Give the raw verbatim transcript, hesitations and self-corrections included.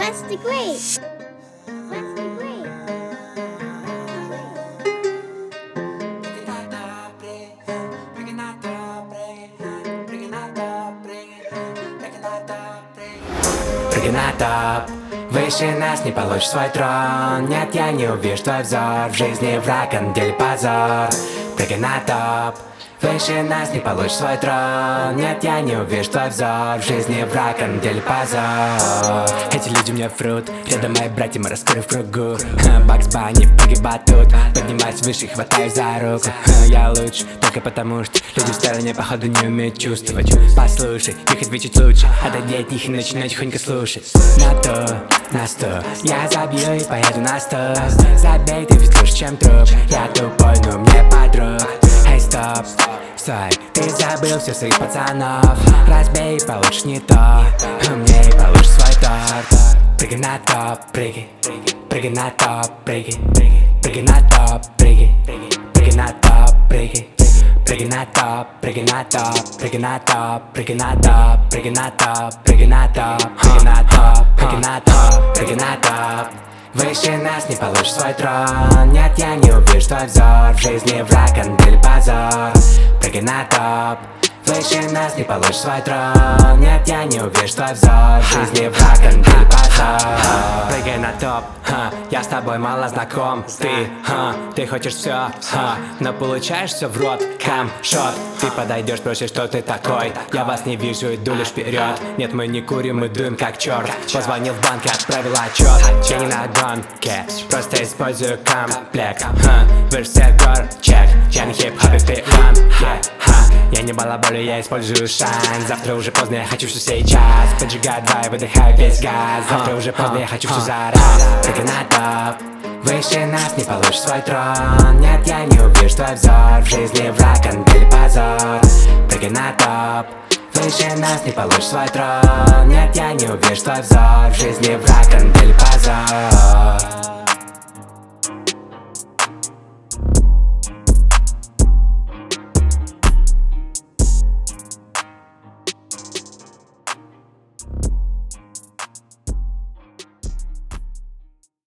What's the grade? What's the grade? Прыгай на топ, выше нас не получишь свой трон. Нет, я не увижу твой взор, в жизни враг, а на деле позор. Прыгай на топ, выше нас не получишь свой трон. Нет, я не увижу твой взор, в жизни враг, а на деле позор. Эти люди мне фрут, рядом мои братья, мы раскрыв кругу. Бакс Банни, прыгай батут, поднимаюсь выше и хватаюсь за руку. Я лучше, только потому что люди в стороне походу не умеют чувствовать. Послушай, их отвечать лучше, отойди от них и начинай тихонько слушать. На то, на сто, я забью и поеду на сто. Забей, ты ведь лучше, чем труп. Я тупой, но мне подруг. Эй, стоп, стой, ты забыл всех своих пацанов. Разбей и получишь не то, мне и получишь свой торт. Прыгай на топ, прыгай, прыгай на топ, прыгай, прыгай на топ, прыгай, прыгай на топ, прыгай. Прыгай на топ, прыгай на топ, прыгай на топ, прыгай на топ, прыгай на топ, прыгай на топ, прыгай на топ, прыгай на топ, прыгай на топ. Выше нас не получишь свой трон. Нет, я не увижу твой взор, в жизни враг, а на деле позор. Прыгай на топ, выше нас не получишь свой трон. Нет, я не увижу твой взор, в жизни враг, а на деле позор. Прыгай на топ, ха, я с тобой мало знаком. Ты, ха, ты хочешь все, ха, но получаешь все в рот, камшот. Ты подойдешь, спросишь, что ты такой. Я вас не вижу, иду лишь вперед. Нет, мы не курим, мы дуем как черт. Позвонил в банк и отправил отчет. Я не на гонке, просто использую комплект, ха, выше всех гор, чек. Я на хип-хопе вперед, yeah, ха. Я не балаболю, я использую шайн. Завтра уже поздно, я хочу все сейчас. Поджигаю два и выдыхаю весь газ. Завтра уже поздно, я хочу все за раз. Прыгай на топ, выше нас не получишь свой трон. Нет, я не увижу твой взор, в жизни враг, а на деле позор. Прыгай на топ, выше нас не получишь свой трон. Нет, я не увижу твой взор, в жизни враг, а на деле позор.